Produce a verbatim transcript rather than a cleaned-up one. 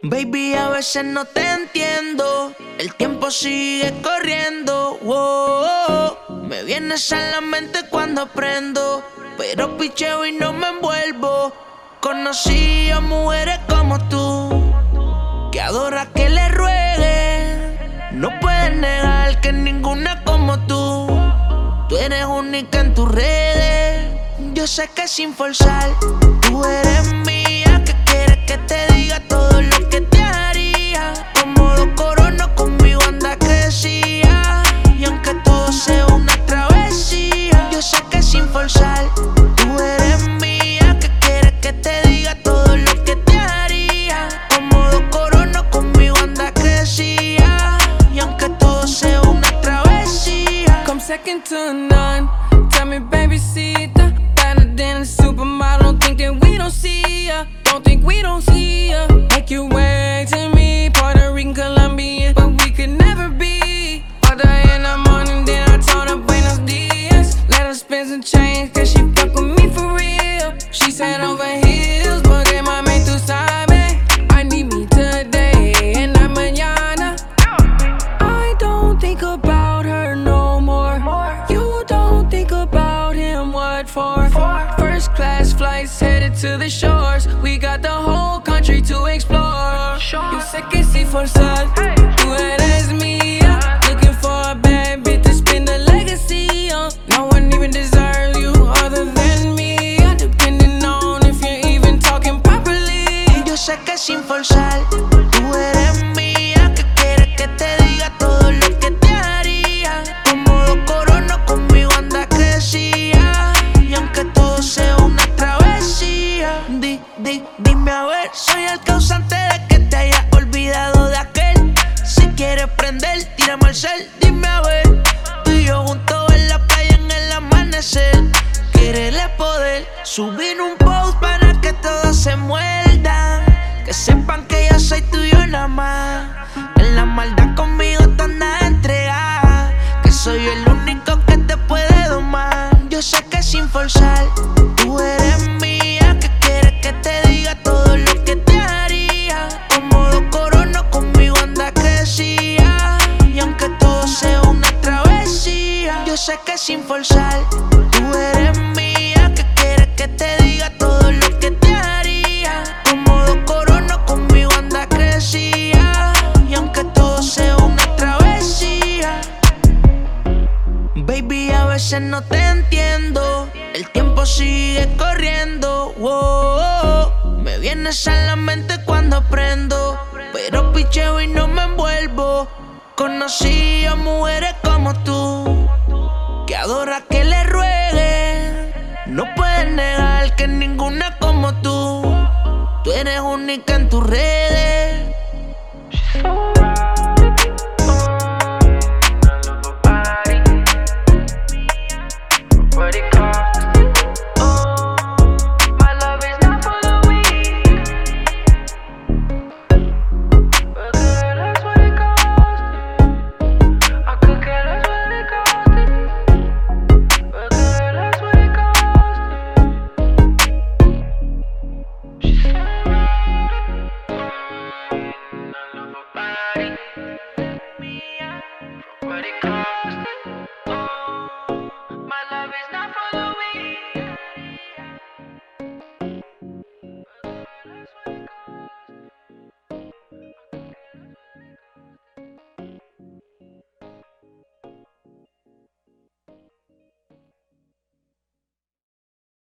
Baby, a veces no te entiendo. El tiempo sigue corriendo. Wow, me vienes a la mente cuando aprendo, pero picheo y no me envuelvo. Conocí a mujeres como tú, que adora que le rueguen. No puedes negar que ninguna como tú. Tú eres única en tus redes. Yo sé que sin forzar, tú eres mía. Que quieres que te diga todo lo que te haría. Como dos coronas conmigo anda que decía. Y aunque todo sea una travesía, yo sé que sin forzar, tú eres mía. Que quieres que te diga todo lo que te haría. Como dos coronas conmigo anda que decía. Y aunque todo sea una travesía. Come second to none. Tell me, babysita. Better than a supermodel. Don't think that we don't see ya. Don't think we don't see ya. Make you way to me. Puerto Rican, Colombian, but we could never be. Order in the morning, then I told her Buenos Dias. Let her spend some change, cause she fuck with me for real. She said over heels, porque mami tú sabes. I need me today and not mañana. I don't think about her no more. You don't think about him, what for? First class flights headed to the shores. We got the whole country to explore. Yo sé que si forzar, tú eres mía. Looking for a bad bitch to spin the legacy on. No one even deserves you other than me. Depending on if you're even talking properly. Yo sé que sin forzar, tú eres mía. Que quieres que te diga todo lo que te haría. Como dos coronas conmigo anda que decía. Y aunque todo sea una travesía, di, di, dime a ver, soy el causante de que te hayas olvidado de aquel. Si quieres prender, tírame al cel, dime a ver. Tú y yo juntos en la playa en el amanecer. Quererle poder subir un post para que todos se muerdan. Que sepan que yo soy tuyo nada más. En la maldad conmigo te andas entregada. Que soy el único que te puede domar. Yo sé que sin forzar, tú eres mía. Que quieres que te diga todo lo que te haría. Como dos coronas conmigo anda que decía. Y aunque todo sea una travesía, yo sé que sin forzar, tú eres mía. Que quieres que te diga todo lo que te haría. Como dos coronas conmigo anda que decía. Y aunque todo sea una travesía. Baby, a veces no te entiendo. El tiempo sigue corriendo. Wow, me vienes a la mente cuando aprendo, pero picheo y no me envuelvo. Conocí a mujeres como tú, que adora que le rueguen. No puedes negar que ninguna como tú. Tú eres única en tus redes.